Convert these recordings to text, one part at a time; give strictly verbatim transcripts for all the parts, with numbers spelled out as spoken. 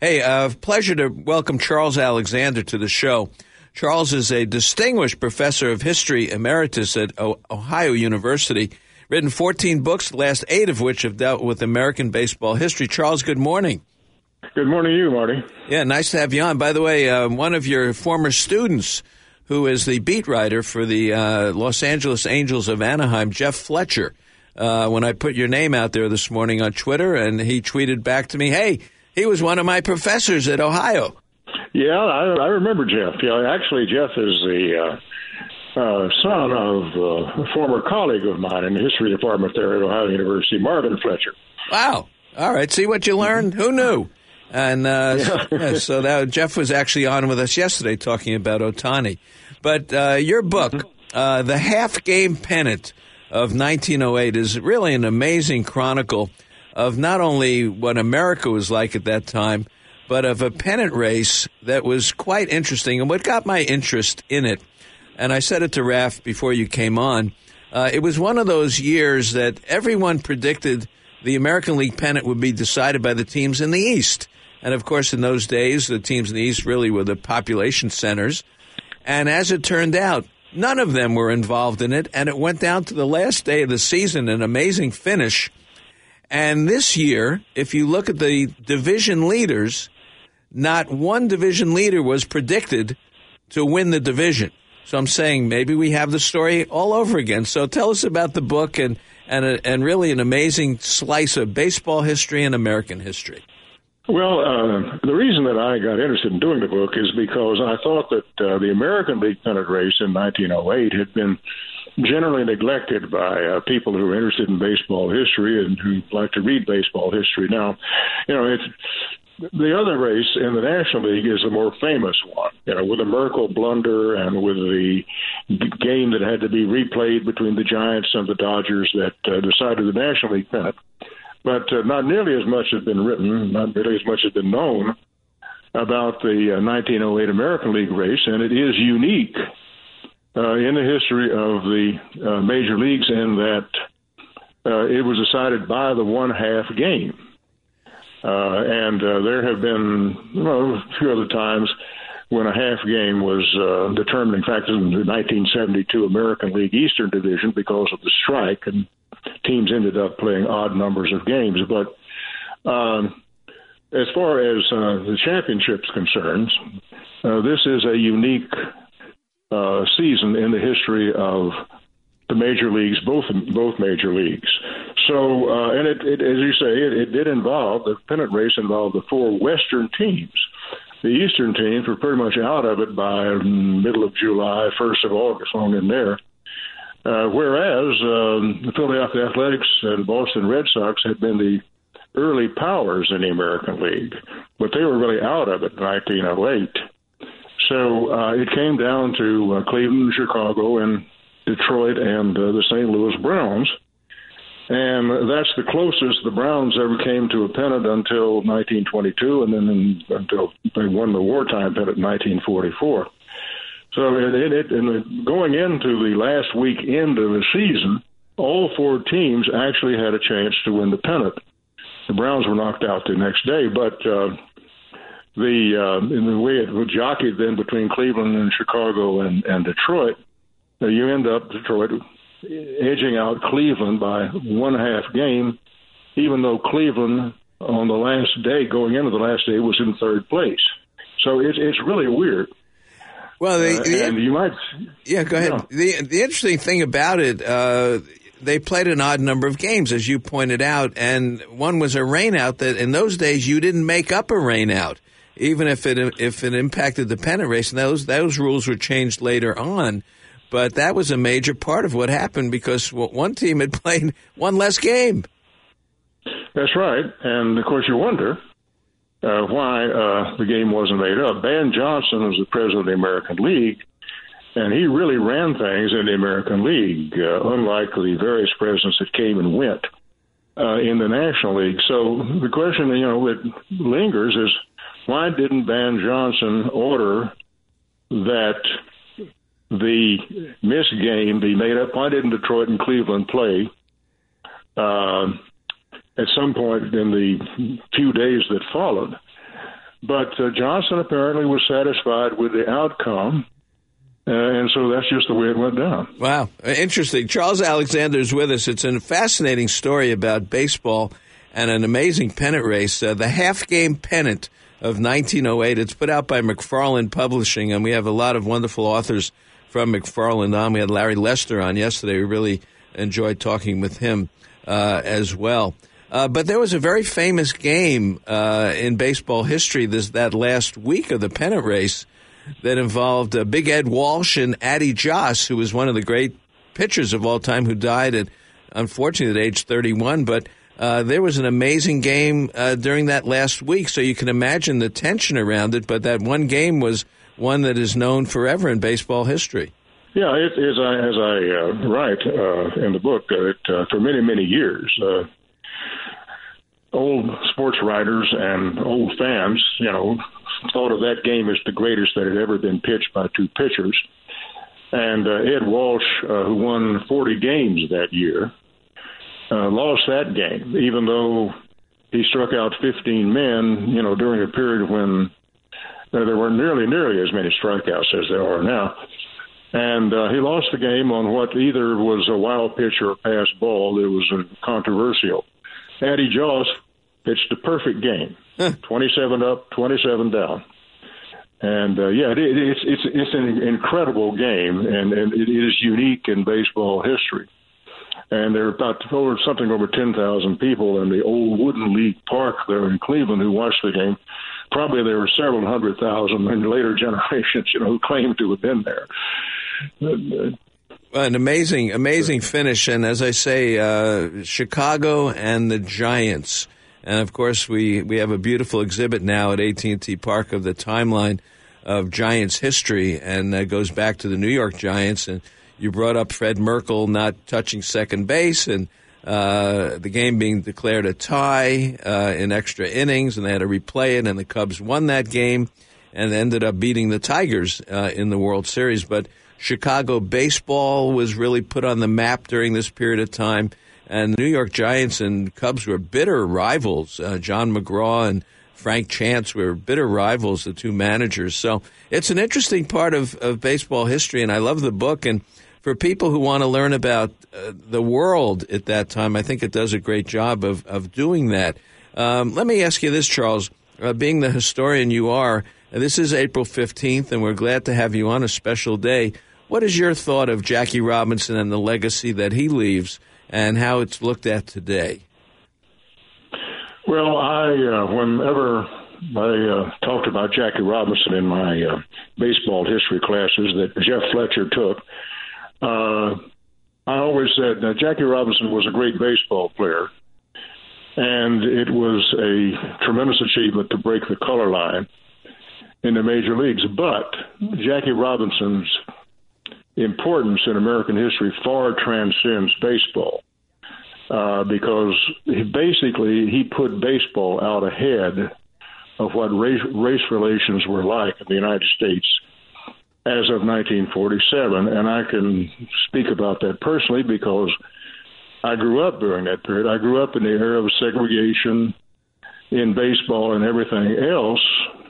Hey, uh, pleasure to welcome Charles Alexander to the show. Charles is a distinguished professor of history emeritus at o- Ohio University, written fourteen books, the last eight of which have dealt with American baseball history. Charles, good morning. Good morning to you, Marty. Yeah, nice to have you on. By the way, uh, one of your former students, who is the beat writer for the uh, Los Angeles Angels of Anaheim, Jeff Fletcher, uh, when I put your name out there this morning on Twitter, and he tweeted back to me, hey, he was one of my professors at Ohio. Yeah, I, I remember Jeff. Yeah, actually, Jeff is the uh, uh, son of uh, a former colleague of mine in the history department there at Ohio University, Marvin Fletcher. Wow. All right. See what you learned? Who knew? And uh, yeah. yeah, so that, Jeff was actually on with us yesterday talking about Ohtani. But uh, your book, uh, The Half-Game Pennant of nineteen oh eight, is really an amazing chronicle of not only what America was like at that time, but of a pennant race that was quite interesting. And what got my interest in it, and I said it to Raf before you came on, uh, it was one of those years that everyone predicted the American League pennant would be decided by the teams in the East. And, of course, in those days, the teams in the East really were the population centers. And as it turned out, none of them were involved in it, and it went down to the last day of the season, an amazing finish. And this year, if you look at the division leaders, not one division leader was predicted to win the division. So I'm saying maybe we have the story all over again. So tell us about the book and and, a, and really an amazing slice of baseball history and American history. Well, uh, the reason that I got interested in doing the book is because I thought that uh, the American League pennant race in nineteen oh eight had been generally neglected by uh, people who are interested in baseball history and who like to read baseball history. Now, you know, it's the other race in the National League is the more famous one, you know, with the Merkle blunder and with the game that had to be replayed between the Giants and the Dodgers that uh, decided the National League pennant. But uh, not nearly as much has been written, not nearly as much has been known about the uh, nineteen oh eight American League race, and it is unique uh, in the history of the uh, major leagues in that uh, it was decided by the one-half game. Uh, and uh, there have been you know, a few other times when a half game was uh, determining factor in the nineteen seventy-two American League Eastern Division because of the strike, and teams ended up playing odd numbers of games. But um, as far as uh, the championship's concerns, uh, this is a unique uh, season in the history of the major leagues, both both major leagues. So, uh, and it, it, as you say, it, it did involve, the pennant race involved the four Western teams. The Eastern teams were pretty much out of it by middle of July, first of August, on in there. Uh, whereas um, the Philadelphia Athletics and Boston Red Sox had been the early powers in the American League, but they were really out of it in nineteen oh eight. So uh, it came down to uh, Cleveland, Chicago, and Detroit, and uh, the Saint Louis Browns. And that's the closest the Browns ever came to a pennant until nineteen twenty-two, and then in, until they won the wartime pennant in nineteen forty-four. So it, it, it, in going into the last week end of the season, all four teams actually had a chance to win the pennant. The Browns were knocked out the next day, but uh, the uh, in the way it was jockeyed then between Cleveland and Chicago and, and Detroit, uh, you end up Detroit edging out Cleveland by one half game, even though Cleveland on the last day, going into the last day, was in third place. So it, it's really weird. Well, the, uh, the, and you might, yeah, go ahead. You know. The the interesting thing about it, uh, they played an odd number of games, as you pointed out, and one was a rainout that in those days you didn't make up a rainout, even if it if it impacted the pennant race. And those those rules were changed later on. But that was a major part of what happened because one team had played one less game. That's right. And, of course, you wonder uh, why uh, the game wasn't made up. Ban Johnson was the president of the American League, and he really ran things in the American League, uh, unlike the various presidents that came and went uh, in the National League. So the question, you know, that lingers is why didn't Ban Johnson order that the missed game be made up? Why didn't Detroit and Cleveland play uh, at some point in the few days that followed? But uh, Johnson apparently was satisfied with the outcome, uh, and so that's just the way it went down. Wow. Interesting. Charles Alexander is with us. It's a fascinating story about baseball and an amazing pennant race. Uh, the half-game pennant of nineteen oh eight. It's put out by McFarland Publishing, and we have a lot of wonderful authors from McFarland on. We had Larry Lester on yesterday. We really enjoyed talking with him uh, as well. Uh, but there was a very famous game uh, in baseball history this that last week of the pennant race that involved uh, Big Ed Walsh and Addie Joss, who was one of the great pitchers of all time, who died at, unfortunately, at age thirty-one. But uh, there was an amazing game uh, during that last week, so you can imagine the tension around it. But that one game was one that is known forever in baseball history. Yeah, it, as I, as I uh, write uh, in the book, uh, it, uh, for many, many years, uh, old sports writers and old fans, you know, thought of that game as the greatest that had ever been pitched by two pitchers. And uh, Ed Walsh, uh, who won forty games that year, uh, lost that game, even though he struck out fifteen men, you know, during a period when uh, there weren't nearly, nearly as many strikeouts as there are now. And uh, he lost the game on what either was a wild pitch or a pass ball. It was uh, controversial. Addie Joss pitched a perfect game, huh. twenty-seven up, twenty-seven down. And, uh, yeah, it, it, it's it's it's an incredible game, and, and it is unique in baseball history. And there are about over, something over ten thousand people in the old Wooden League Park there in Cleveland who watched the game. Probably there were several hundred thousand in later generations, you know, who claimed to have been there. An amazing, amazing finish. And as I say, uh, Chicago and the Giants. And, of course, we, we have a beautiful exhibit now at A T and T Park of the timeline of Giants history, and that goes back to the New York Giants. And you brought up Fred Merkle not touching second base, and uh, the game being declared a tie uh, in extra innings, and they had to replay it, and the Cubs won that game and ended up beating the Tigers uh, in the World Series. But Chicago baseball was really put on the map during this period of time, and the New York Giants and Cubs were bitter rivals. Uh, John McGraw and Frank Chance were bitter rivals, the two managers. So it's an interesting part of, of baseball history, and I love the book. And for people who want to learn about uh, the world at that time, I think it does a great job of, of doing that. Um, let me ask you this, Charles. Uh, being the historian you are, this is April fifteenth, and we're glad to have you on a special day. What is your thought of Jackie Robinson and the legacy that he leaves and how it's looked at today? Well, I uh, whenever I uh, talked about Jackie Robinson in my uh, baseball history classes that Jeff Fletcher took, uh, I always said that Jackie Robinson was a great baseball player, and it was a tremendous achievement to break the color line in the major leagues. But Jackie Robinson's importance in American history far transcends baseball. Uh, because he basically he put baseball out ahead of what race, race relations were like in the United States as of nineteen forty-seven. And I can speak about that personally because I grew up during that period. I grew up in the era of segregation in baseball and everything else.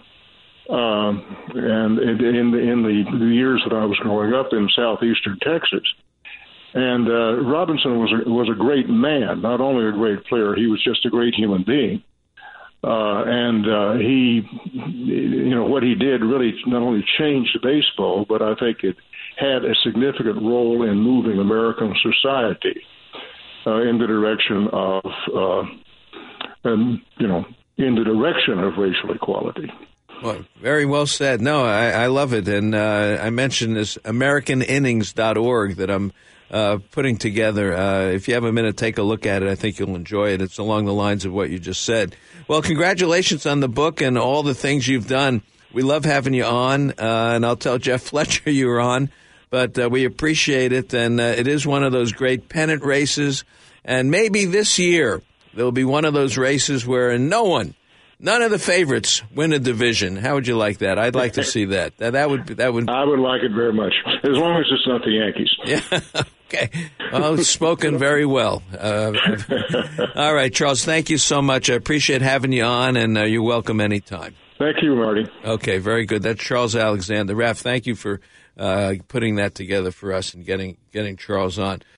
Um, and in the, in the, the years that I was growing up in southeastern Texas. And uh, Robinson was a, was a great man, not only a great player, he was just a great human being. Uh, and uh, he, you know, what he did really not only changed baseball, but I think it had a significant role in moving American society uh, in the direction of, uh, and, you know, in the direction of racial equality. Well, very well said. No, I, I love it. And uh, I mentioned this American Innings dot org that I'm Uh, putting together. Uh, if you have a minute, take a look at it. I think you'll enjoy it. It's along the lines of what you just said. Well, congratulations on the book and all the things you've done. We love having you on, uh, and I'll tell Jeff Fletcher you were on, but uh, we appreciate it, and uh, it is one of those great pennant races, and maybe this year there'll be one of those races where no one, none of the favorites win a division. How would you like that? I'd like to see that. That, that would that would. I would like it very much, as long as it's not the Yankees. Yeah. Okay. Well, spoken very well. Uh, all right, Charles. Thank you so much. I appreciate having you on, and uh, you're welcome anytime. Thank you, Marty. Okay, very good. That's Charles Alexander. Raf, thank you for uh, putting that together for us and getting getting Charles on.